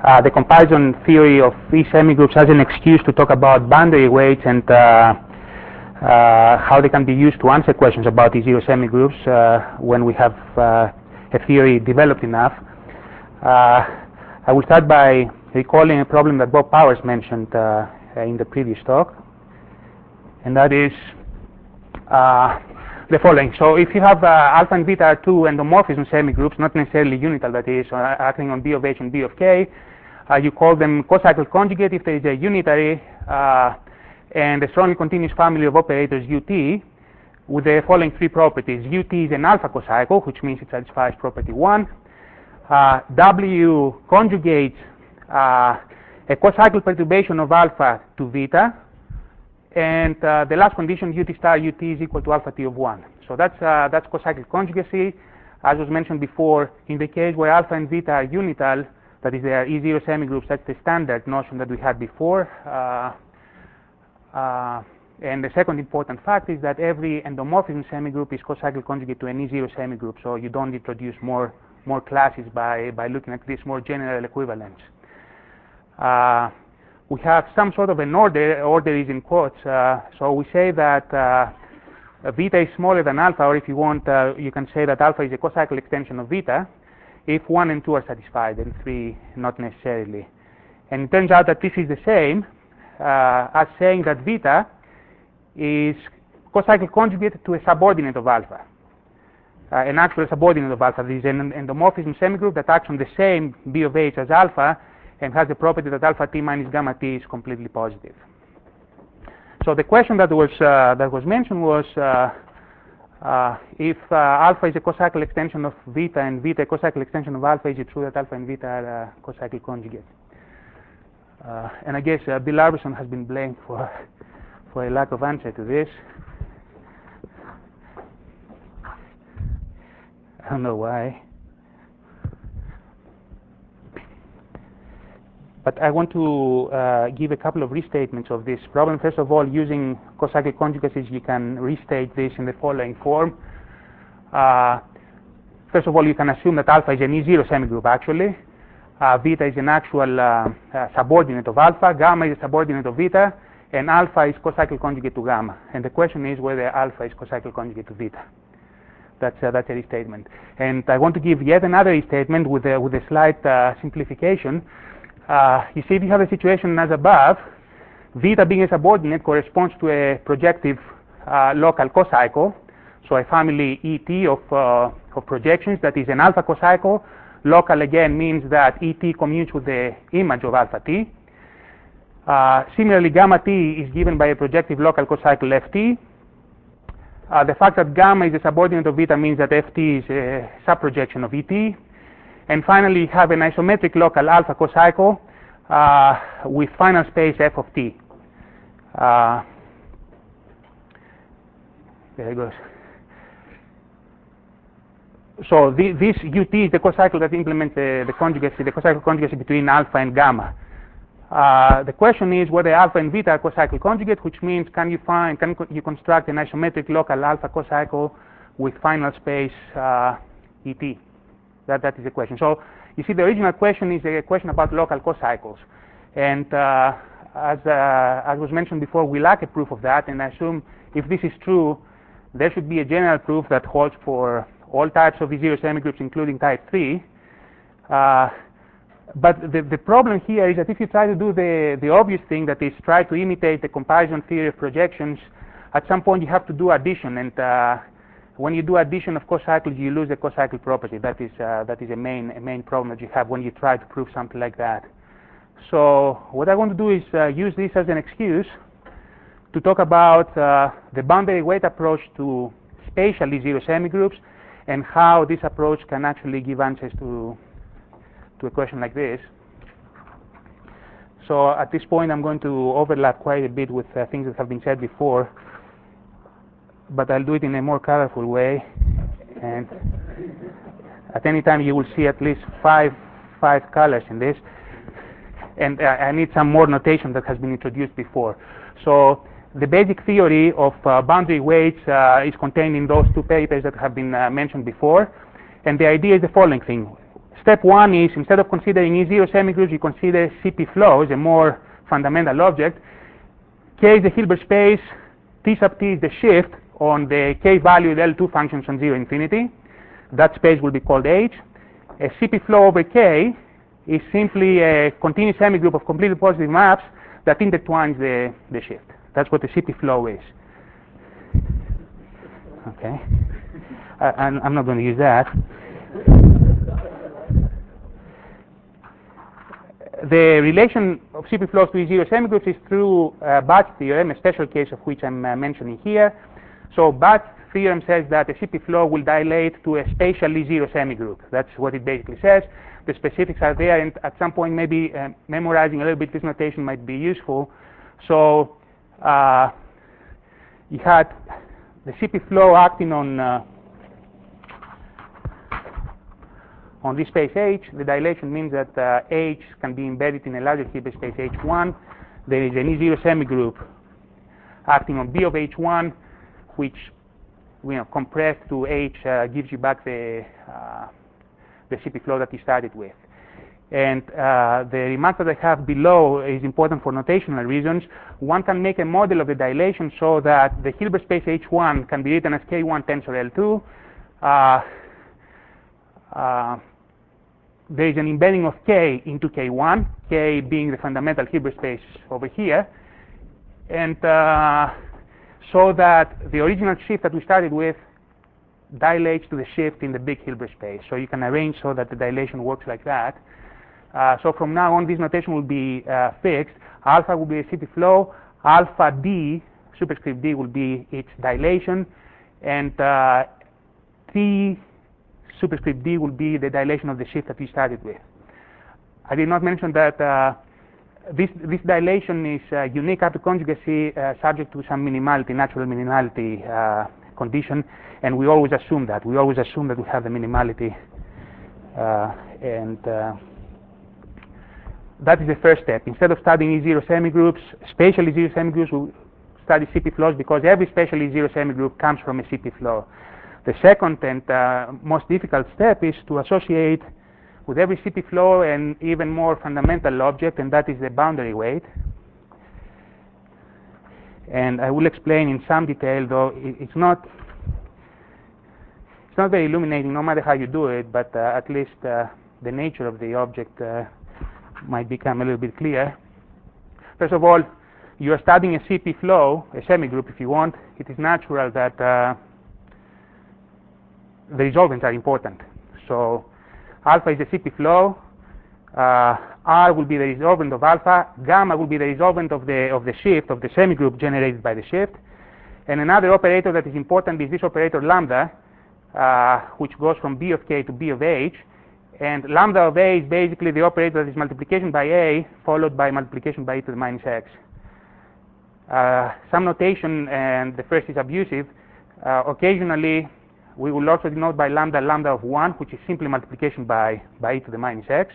the comparison theory of these semigroups as an excuse to talk about boundary weights and how they can be used to answer questions about these zero semigroups when we have a theory developed enough. I will start by recalling a problem that Bob Powers mentioned in the previous talk, and that is the following. So if you have alpha and beta are two endomorphism semigroups, not necessarily unital, that is, acting on B of H and B of K, you call them cocycle conjugate if there is a unitary and a strongly continuous family of operators UT with the following three properties. UT is an alpha cocycle, which means it satisfies property 1. W conjugates a cocycle perturbation of alpha to beta, and the last condition, UT star UT is equal to alpha T of 1. So that's cocycle conjugacy. As was mentioned before, in the case where alpha and beta are unital, that is, they are E0 semigroups, that's the standard notion that we had before. And the second important fact is that every endomorphism semigroup is cocycle conjugate to an E0 semigroup, so you don't introduce more classes by looking at this more general equivalence. We have some sort of an order is in quotes, so we say that beta is smaller than alpha, or if you want, you can say that alpha is a cocycle extension of beta if 1 and 2 are satisfied and 3 not necessarily. And it turns out that this is the same as saying that beta is cocycle conjugate to a subordinate of alpha, an actual subordinate of alpha. This is an endomorphism semigroup that acts on the same B of H as alpha and has the property that alpha T minus gamma T is completely positive. So the question that was mentioned was if alpha is a cocycle extension of beta and beta a cocycle extension of alpha, is it true that alpha and beta are cocycle conjugate? And I guess Bill Arbison has been blamed for a lack of answer to this. I don't know why. But I want to give a couple of restatements of this problem. First of all, using cocycle conjugacies, you can restate this in the following form. First of all, you can assume that alpha is an E0 semigroup, actually. Beta is an actual subordinate of alpha, gamma is a subordinate of beta, and alpha is cocycle conjugate to gamma. And the question is whether alpha is cocycle conjugate to beta. That's a restatement. And I want to give yet another restatement with a slight simplification. You see, if you have a situation as above, beta being a subordinate corresponds to a projective local cocycle, so a family ET of projections that is an alpha cocycle. Local again means that ET commutes with the image of alpha T. Similarly, gamma T is given by a projective local cocycle FT. The fact that gamma is a subordinate of beta means that FT is a subprojection of ET. And finally, you have an isometric local alpha cocycle with final space f of t. There it goes. So this ut is the cocycle that implements the conjugacy, the cocycle conjugacy between alpha and gamma. The question is whether alpha and beta are cocycle conjugate, which means can you construct an isometric local alpha cocycle with final space et? That is the question. So you see, the original question is a question about local cocycles, and as was mentioned before, we lack a proof of that. And I assume if this is true, there should be a general proof that holds for all types of E0 semigroups, including type 3. But the problem here is that if you try to do the obvious thing, that is try to imitate the comparison theory of projections, at some point you have to do addition, and when you do addition of cocycles, you lose the cocycle property. That is a main problem that you have when you try to prove something like that. So what I want to do is use this as an excuse to talk about the boundary weight approach to spatial E0 semigroups and how this approach can actually give answers to a question like this. So at this point, I'm going to overlap quite a bit with things that have been said before, but I'll do it in a more colorful way. And at any time, you will see at least five colors in this. And I need some more notation that has been introduced before. So the basic theory of boundary weights is contained in those two papers that have been mentioned before. And the idea is the following thing. Step one is, instead of considering E0 semigroups, you consider CP flows, a more fundamental object. K is the Hilbert space, T sub T is the shift on the K valued L2 functions on 0 infinity. That space will be called H. A CP flow over K is simply a continuous semigroup of completely positive maps that intertwines the shift. That's what the CP flow is. Okay. I'm not going to use that. The relation of CP flows to E0 semigroups is through Bat's theorem, a special case of which I'm mentioning here. So Bat's theorem says that a CP flow will dilate to a spatial E0 semigroup. That's what it basically says. The specifics are there, and at some point maybe memorizing a little bit this notation might be useful. So you had the CP flow acting on this space H. The dilation means that H can be embedded in a larger Hilbert space H1. There is an E0 semigroup acting on B of H1, which, compressed to H gives you back the CP flow that you started with. And the remark that I have below is important for notational reasons. One can make a model of the dilation so that the Hilbert space H1 can be written as K1 tensor L2. There is an embedding of K into K1, K being the fundamental Hilbert space over here, and so that the original shift that we started with dilates to the shift in the big Hilbert space. So you can arrange so that the dilation works like that. So from now on, this notation will be fixed. Alpha will be a CP flow. Alpha D, superscript D, will be its dilation, and T superscript D will be the dilation of the shift that we started with. I did not mention that this dilation is unique after conjugacy, subject to some minimality, natural minimality condition, and we always assume that. We always assume that we have the minimality, and that is the first step. Instead of studying E0 semigroups, spatial E0 semigroups, we study CP flows because every spatial E0 semigroup comes from a CP flow. The second and most difficult step is to associate with every CP flow an even more fundamental object, and that is the boundary weight. And I will explain in some detail, though it's not very illuminating no matter how you do it, but at least the nature of the object might become a little bit clear. First of all, you are studying a CP flow, a semigroup if you want. It is natural that the resolvents are important. So alpha is the CP flow, R will be the resolvent of alpha, gamma will be the resolvent of the shift, of the semigroup generated by the shift. And another operator that is important is this operator lambda, which goes from B of K to B of H. And lambda of A is basically the operator that is multiplication by A followed by multiplication by e to the minus x. Some notation, and the first is abusive. Occasionally, we will also denote by lambda of 1, which is simply multiplication by e to the minus x.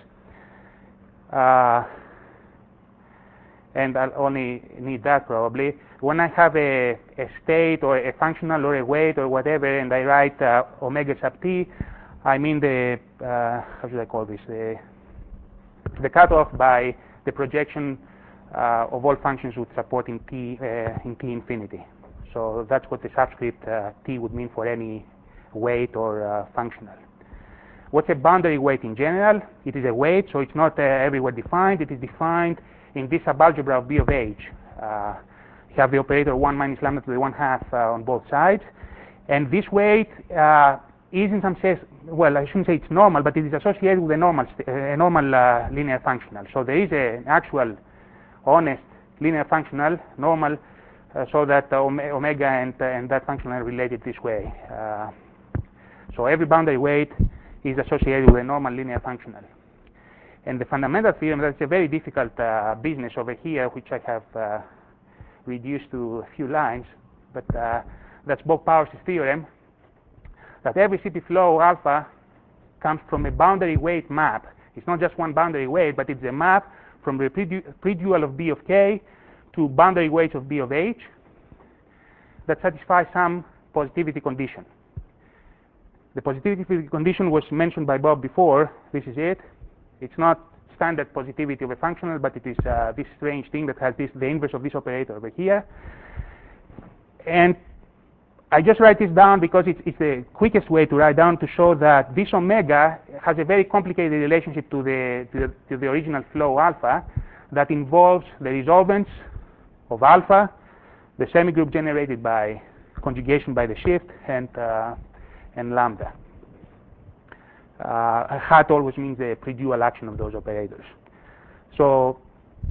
And I'll only need that probably. When I have a state or a functional or a weight or whatever, and I write omega sub t, I mean the, how should I call this, the cutoff by the projection of all functions with support in t infinity. So that's what the subscript t would mean for any weight or functional. What's a boundary weight in general? It is a weight, so it's not everywhere defined. It is defined in this subalgebra of B of H. You have the operator 1 minus lambda to the 1/2 on both sides. And this weight is in some sense, well, I shouldn't say it's normal, but it is associated with a normal linear functional. So there is an actual honest linear functional, normal, so that omega and that functional are related this way. So every boundary weight is associated with a normal linear functional. And the fundamental theorem, that's a very difficult business over here, which I have reduced to a few lines, but that's Bob Powers' theorem, that every CP flow alpha comes from a boundary weight map. It's not just one boundary weight, but it's a map from the pre-dual of B of K to boundary weights of B of H that satisfies some positivity condition. The positivity condition was mentioned by Bob before. This is it. It's not standard positivity of a functional, but it is this strange thing that has the inverse of this operator over here. And I just write this down because it's the quickest way to write down to show that this omega has a very complicated relationship to the original flow alpha that involves the resolvents of alpha, the semigroup generated by conjugation by the shift, and lambda. Hat always means the pre-dual action of those operators. So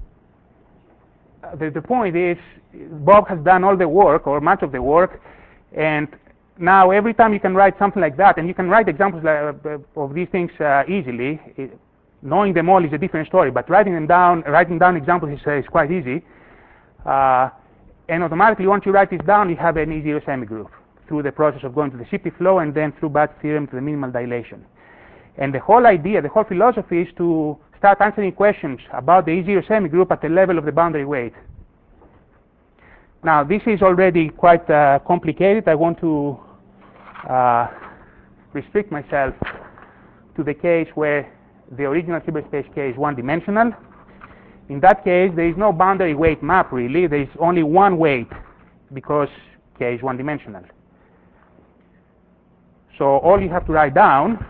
the point is, Bob has done all the work, or much of the work, and now every time you can write something like that, and you can write examples of these things easily. Knowing them all is a different story, but writing down examples is quite easy. And automatically, once you write this down, you have an E0 semigroup through the process of going to the Shifty flow and then through Bat's theorem to the minimal dilation. And the whole idea, the whole philosophy is to start answering questions about the E0 semigroup at the level of the boundary weight. Now, this is already quite complicated. I want to restrict myself to the case where the original Hilbert space K is one-dimensional. In that case, there is no boundary weight map, really. There is only one weight because K is one-dimensional. So all you have to write down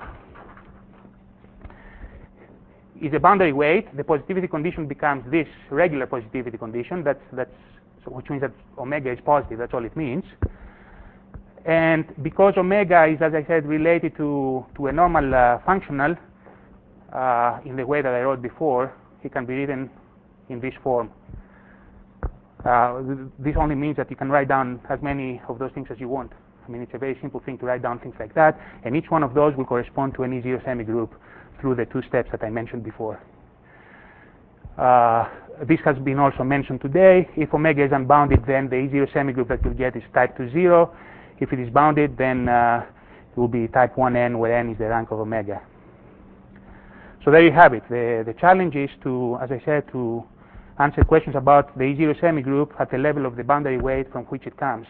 is a boundary weight. The positivity condition becomes this regular positivity condition, which means that omega is positive. That's all it means. And because omega is, as I said, related to a normal functional in the way that I wrote before, it can be written in this form. This only means that you can write down as many of those things as you want. I mean, it's a very simple thing to write down things like that, and each one of those will correspond to an E0 semigroup through the two steps that I mentioned before. This has been also mentioned today. If omega is unbounded, then the E0 semigroup that you'll get is type 2-0. If it is bounded, then it will be type 1n, where n is the rank of omega. So there you have it. The challenge is to, as I said, to answer questions about the E0 semigroup at the level of the boundary weight from which it comes.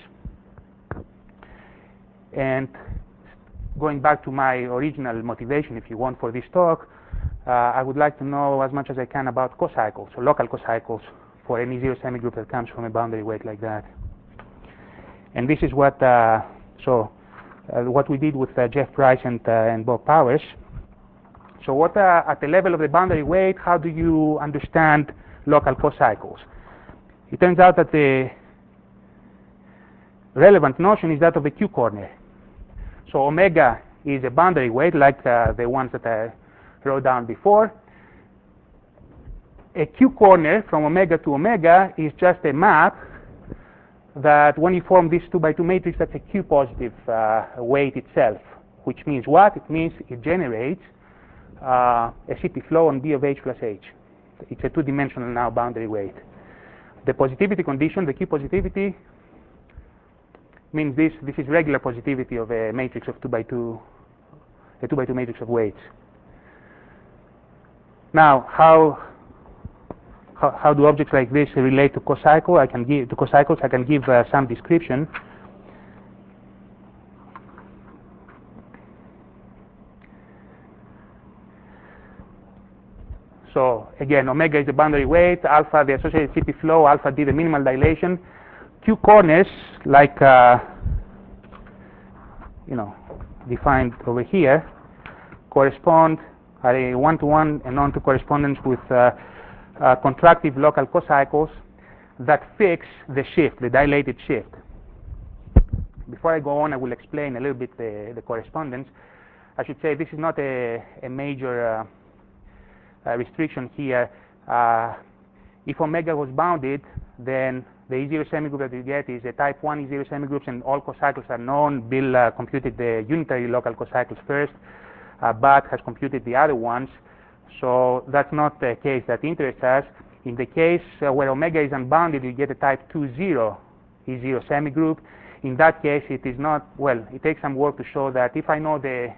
And going back to my original motivation, if you want, for this talk, I would like to know as much as I can about cocycles, or local cocycles, for any E0 semigroup that comes from a boundary weight like that. And this is what what we did with Jeff Price and Bob Powers. So what at the level of the boundary weight, how do you understand local cocycles? It turns out that the relevant notion is that of the Q corner. So omega is a boundary weight like the ones that I wrote down before. A Q corner from omega to omega is just a map that when you form this 2x2 matrix, that's a Q positive weight itself, which means what? It means it generates a CP flow on B of H plus H. It's a two-dimensional now boundary weight. The positivity condition, the Q positivity, means this is regular positivity of a matrix of 2x2, a 2x2 matrix of weights. Now, how do objects like this relate to cocycle? I can give some description. So again, omega is the boundary weight, alpha the associated CP flow, alpha d the minimal dilation. Q corners, like defined over here, correspond are a one-to-one and non-to correspondence with contractive local cocycles that fix the shift, the dilated shift. Before I go on, I will explain a little bit the correspondence. I should say this is not a major restriction here. If omega was bounded, then the E0 semigroup that you get is a type 1 E0 semigroups, and all cocycles are known. Bill computed the unitary local cocycles first. Bat has computed the other ones. So that's not the case that interests us. In the case where omega is unbounded, you get a type 2-0 E0 semigroup. In that case, it is not, well, it takes some work to show that if I know the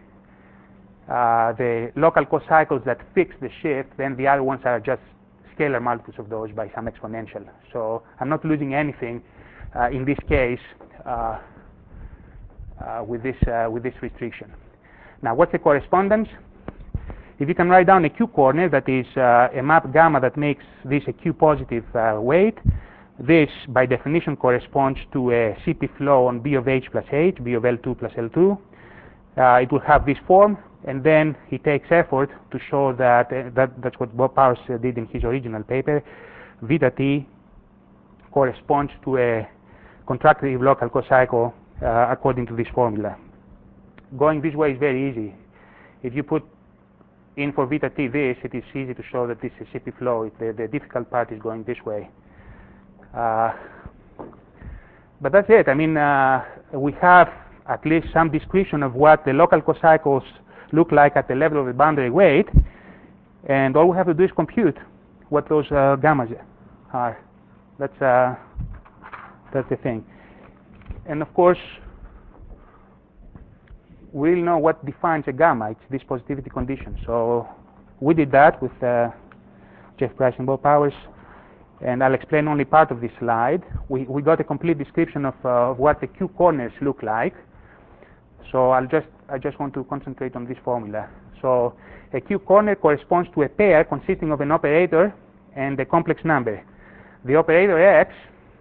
local cocycles that fix the shift, then the other ones are just scalar multiples of those by some exponential. So I'm not losing anything in this case with this restriction. Now, what's the correspondence? If you can write down a Q corner, that is a map gamma that makes this a Q positive weight, this by definition corresponds to a CP flow on B of H plus H, B of L2 plus L2. It will have this form, and then he takes effort to show that, that's what Bob Powers did in his original paper, Vita T corresponds to a contractive local cocycle according to this formula. Going this way is very easy. If you put in for Vita T this, it is easy to show that this is CP flow. The difficult part is going this way. But that's it. I mean, we have at least some description of what the local cocycles look like at the level of the boundary weight, and all we have to do is compute what those gammas are. That's the thing. And of course, we'll know what defines a gamma. It's this positivity condition. So we did that with Jeff Price and Bob Powers, and I'll explain only part of this slide. We got a complete description of what the Q corners look like. So I just want to concentrate on this formula. So a Q corner corresponds to a pair consisting of an operator and a complex number. The operator X,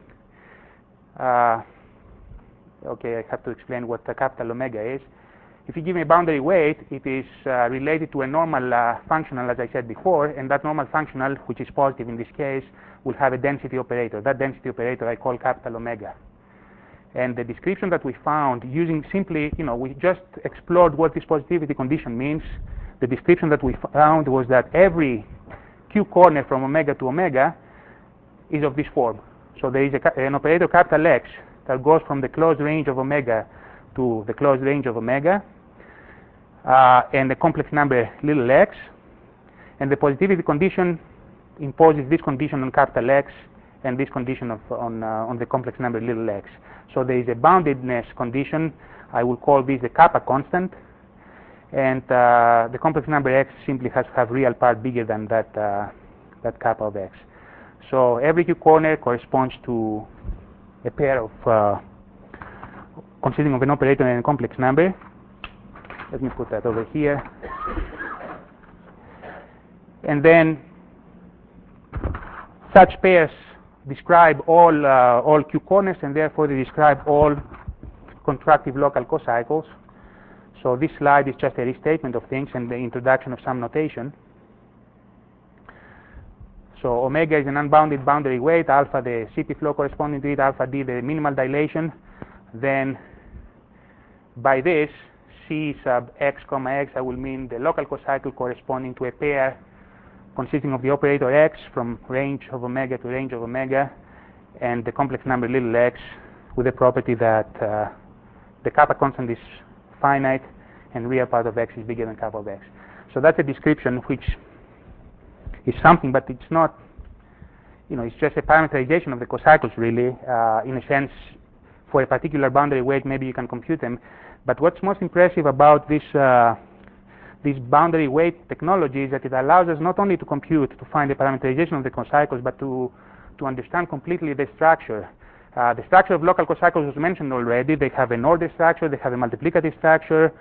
okay, I have to explain what the capital omega is. If you give me a boundary weight, it is related to a normal functional, as I said before, and that normal functional, which is positive in this case, will have a density operator. That density operator I call capital omega. And the description that we found using simply, we just explored what this positivity condition means. The description that we found was that every Q corner from omega to omega is of this form. So there is an operator capital X that goes from the closed range of omega to the closed range of omega, and the complex number little x, and the positivity condition imposes this condition on capital X and this condition on the complex number little x. So there is a boundedness condition. I will call this the kappa constant, and the complex number x simply has to have real part bigger than that kappa of x. So every Q corner corresponds to a pair of consisting of an operator and a complex number. Let me put that over here. And then such pairs describe all Q corners, and therefore they describe all contractive local cocycles. So this slide is just a restatement of things and the introduction of some notation. So omega is an unbounded boundary weight, alpha the CP flow corresponding to it, alpha d the minimal dilation. Then by this, C sub x comma x, I will mean the local cocycle corresponding to a pair consisting of the operator x from range of omega to range of omega, and the complex number little x with the property that the kappa constant is finite and real part of x is bigger than kappa of x. So that's a description which is something, but it's not, it's just a parameterization of the cocycles really. In a sense, for a particular boundary weight, maybe you can compute them. But what's most impressive about this boundary weight technology is that it allows us not only to compute, to find the parameterization of the cocycles, but to understand completely the structure. The structure of local cocycles was mentioned already. They have an order structure, they have a multiplicative structure,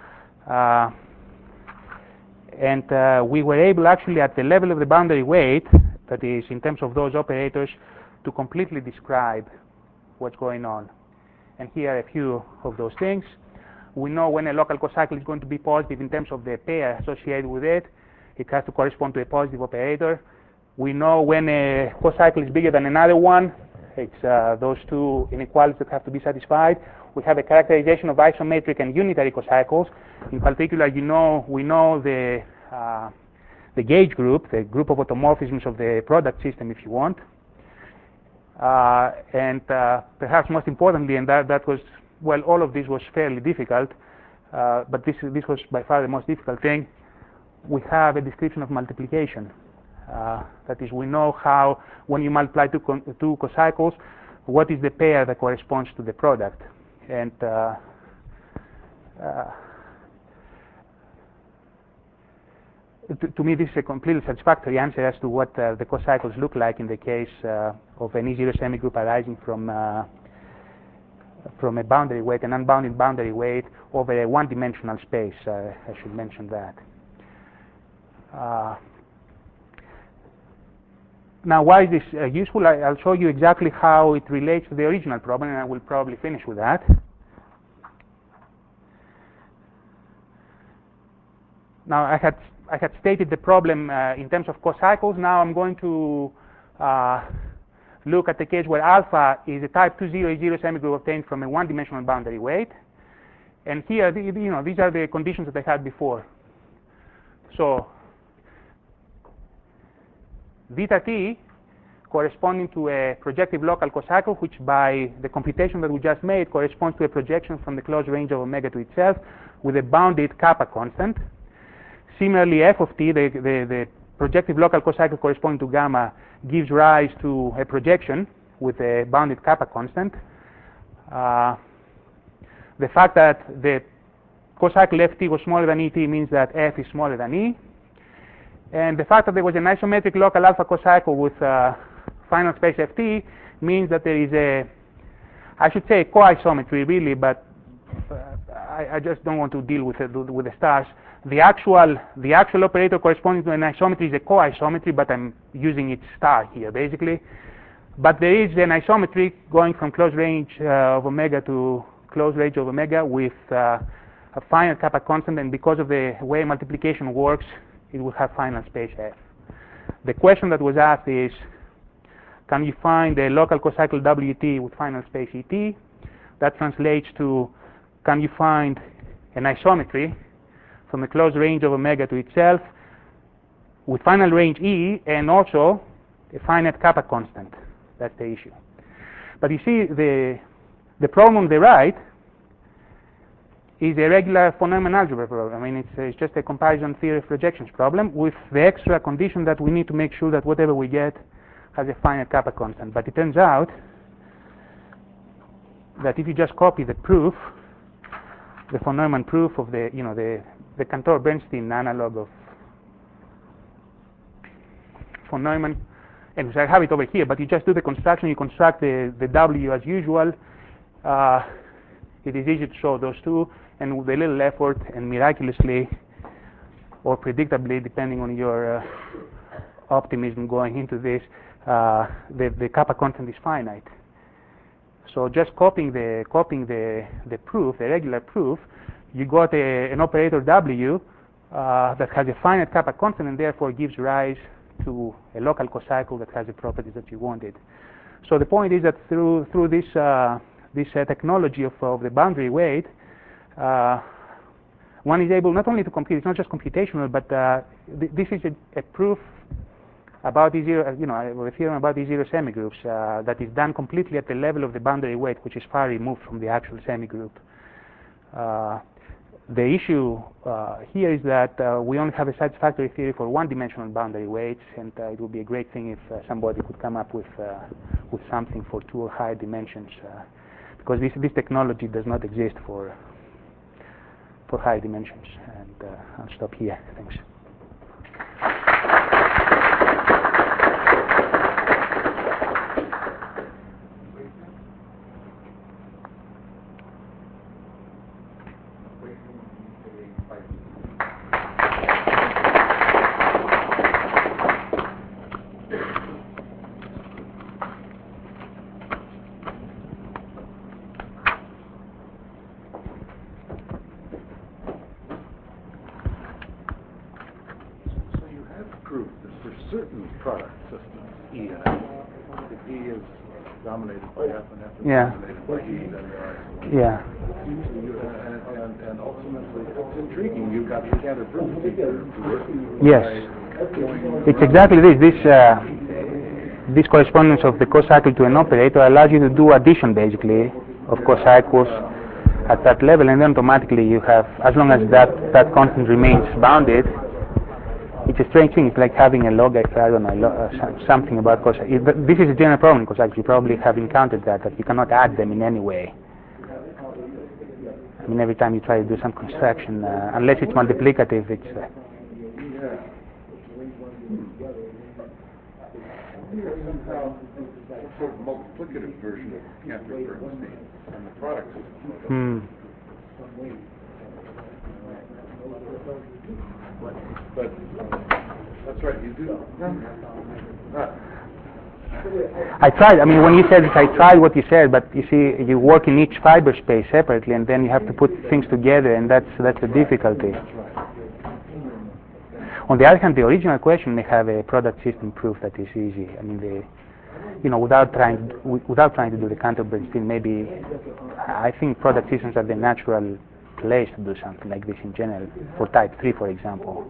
and we were able actually at the level of the boundary weight, that is in terms of those operators, to completely describe what's going on. And here are a few of those things. We know when a local cocycle is going to be positive in terms of the pair associated with it. It has to correspond to a positive operator. We know when a cocycle is bigger than another one. It's those two inequalities that have to be satisfied. We have a characterization of isometric and unitary cocycles. In particular, we know the gauge group, the group of automorphisms of the product system, if you want. And perhaps most importantly, and that was, well, all of this was fairly difficult, but this was by far the most difficult thing. We have a description of multiplication. That is, we know how, when you multiply two cocycles, what is the pair that corresponds to the product. And to me, this is a completely satisfactory answer as to what the cocycles look like in the case of an E0 semigroup arising from from a boundary weight, an unbounded boundary weight over a one-dimensional space. I should mention that. Now, why is this useful? I'll show you exactly how it relates to the original problem, and I will probably finish with that. Now, I had stated the problem in terms of cocycles. Now I'm going to look at the case where alpha is a type 2-0 semigroup obtained from a one-dimensional boundary weight. And here, these are the conditions that I had before. So beta t corresponding to a projective local cocycle, which by the computation that we just made corresponds to a projection from the closed range of omega to itself with a bounded kappa constant. Similarly, f of t, the projective local cocycle corresponding to gamma, gives rise to a projection with a bounded kappa constant. The fact that the cocycle ft was smaller than et means that f is smaller than e. And the fact that there was an isometric local alpha cocycle with final space ft means that there is I should say co-isometry really, but I just don't want to deal with the stars. The actual operator corresponding to an isometry is a co-isometry, but I'm using its star here basically. But there is an isometry going from closed range of omega to closed range of omega with a finite kappa constant, and because of the way multiplication works, it will have final space f. The question that was asked is, can you find a local cocycle wt with final space et? That translates to, can you find an isometry from the closed range of omega to itself with final range E and also a finite kappa constant? That's the issue. But you see, the problem on the right is a regular von Neumann algebra problem. I mean, it's just a comparison theory of projections problem with the extra condition that we need to make sure that whatever we get has a finite kappa constant. But it turns out that if you just copy the proof, the von Neumann proof of the Cantor-Bernstein analog of von Neumann, and I have it over here, but you just do the construction, you construct the W as usual. It is easy to show those two, and with a little effort and miraculously or predictably, depending on your optimism going into this, the kappa constant is finite. So just copying the proof, the regular proof, you got an operator W that has a finite kappa constant and therefore gives rise to a local cocycle that has the properties that you wanted. So the point is that through this technology of the boundary weight, one is able not only to compute, it's not just computational, but this is a proof about a theorem about these zero semigroups that is done completely at the level of the boundary weight, which is far removed from the actual semigroup. The issue here is that we only have a satisfactory theory for one-dimensional boundary weights, and it would be a great thing if somebody could come up with something for two or higher dimensions, because this technology does not exist for higher dimensions. And I'll stop here. Thanks. Yeah. Yeah. And ultimately, it's intriguing. You've got together proof to work. Yes. It's exactly this. This correspondence of the cocycle to an operator allows you to do addition, basically, of cocycles at that level, and then automatically you have, as long as that constant remains bounded. It's a strange thing. It's like having a log, I don't know, something about cocycles. This is a general problem in cocycles. You probably have encountered that you cannot add them in any way. I mean, every time you try to do some construction, unless it's multiplicative, it's... Somehow, some sort of multiplicative version of Cantor-Bernstein and the product system. Hmm. But that's right, you do. I tried. I mean, when you said it, I tried what you said, but you see, you work in each fiber space separately, and then you have to put things together, and that's the difficulty. On the other hand, the original question may have a product system proof that is easy. I mean, without trying to do the Cantor-Bernstein, maybe I think product systems are the natural place to do something like this in general for type 3, for example.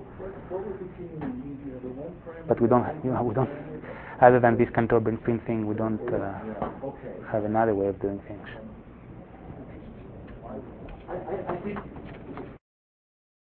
But we don't. Other than this Cantor-Bernstein thing, we don't have another way of doing things. I think